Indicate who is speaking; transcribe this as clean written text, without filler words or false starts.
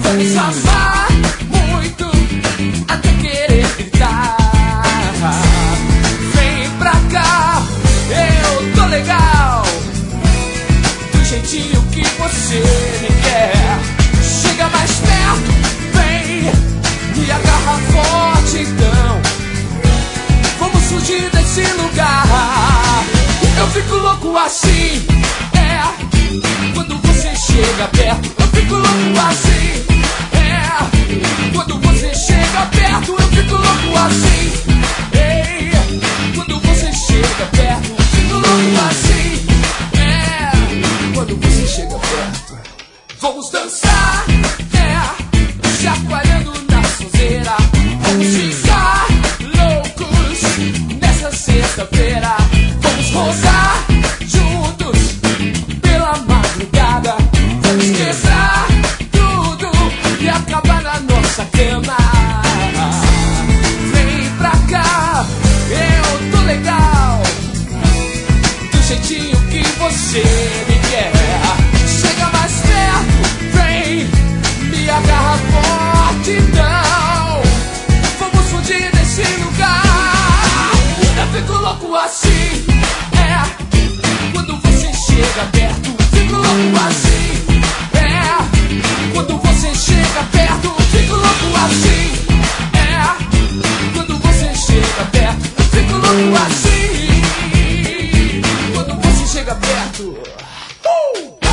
Speaker 1: Vamos amar muito até querer gritar. Vem pra cá, eu tô legal, do jeitinho que você me quer. Chega mais perto, vem, me agarra forte então. Vamos fugir desse lugar. Eu fico louco assim, quando você chega perto. Eu fico louco assim, quando você chega perto. Eu fico louco assim, quando você chega perto. Eu fico louco assim, quando você chega perto. Vamos dançar, chacoalhando na sonzeira. Vamos ficar loucos nessa sexta-feira. Vamos rodar juntos pela madrugada. Vamos quebrar tudo e acabar na nossa cama. Vem pra cá, eu tô legal, do jeitinho que você me quer. Chega mais perto, vem, me agarra forte então. Vamos fugir desse lugar. Eu fico louco assim, quando você chega perto. Fico louco assim, quando você chega perto. Fico louco assim, quando você chega perto. Fico louco assim, quando você chega perto.